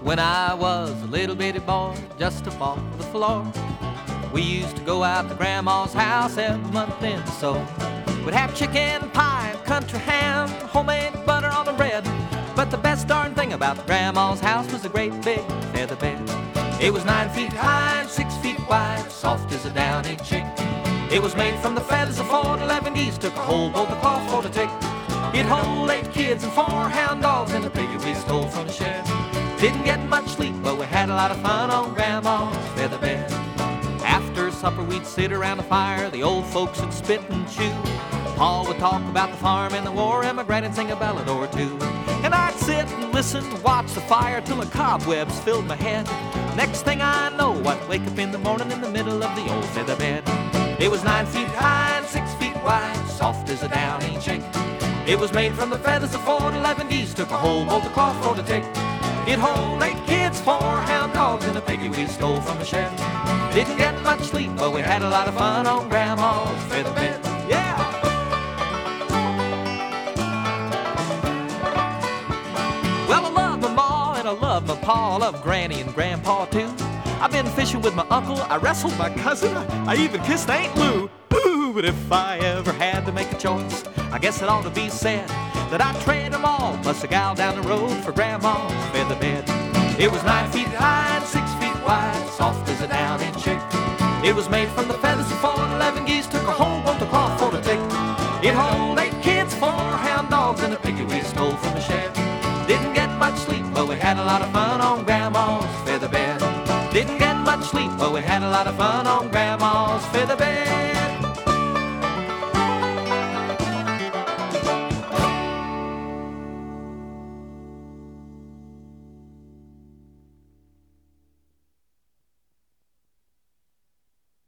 When I was a little bitty boy, just above the floor, we used to go out to Grandma's house every month in so. We'd have chicken pie and country ham, homemade butter on the bread. But the best darn thing about Grandma's house was a great big feather bed. It was 9 feet high and 6 feet wide, soft as a downy chick. It was made from the feathers of 4 to 11 geese, took a whole boat of cloth for to tick. It hold 8 kids and 4 hound dogs and a piggy we stole from the shed. Didn't get much sleep, but we had a lot of fun on Grandma's feather bed. After supper we'd sit around the fire, the old folks would spit and chew. Pa would talk about the farm and the war, and my granny'd sing a ballad or two. And I'd sit and listen and watch the fire till the cobwebs filled my head. Next thing I know, I'd wake up in the morning in the middle of the old feather bed. It was 9 feet high and 6 feet wide, soft as a downy chick. It was made from the feathers of 4 to 11 geese, took a whole bolt of cloth for to tick. It hold 8 kids, 4 hound dogs, and a piggy we stole from the shed. Didn't get much sleep, but we had a lot of fun on Grandma's feather bed. Yeah! Well, I love my ma and I love my pa, I love Granny and Grandpa too. I've been fishing with my uncle, I wrestled my cousin, I even kissed Aunt Lou. Ooh, but if I ever had to make a choice, I guess it ought to be said that I'd trade them all, plus a gal down the road for Grandma's feather bed. It was 9 feet high and 6 feet wide, soft as a downy chick. It was made from the feathers of 4 to 11 geese, took a whole bolt of cloth for to tick. It hold 8 kids, 4 hound dogs, and a piggy we stole from the shed. Didn't get much sleep, but we had a lot of fun on Grandma's feather bed. Didn't get much sleep, but we had a lot of fun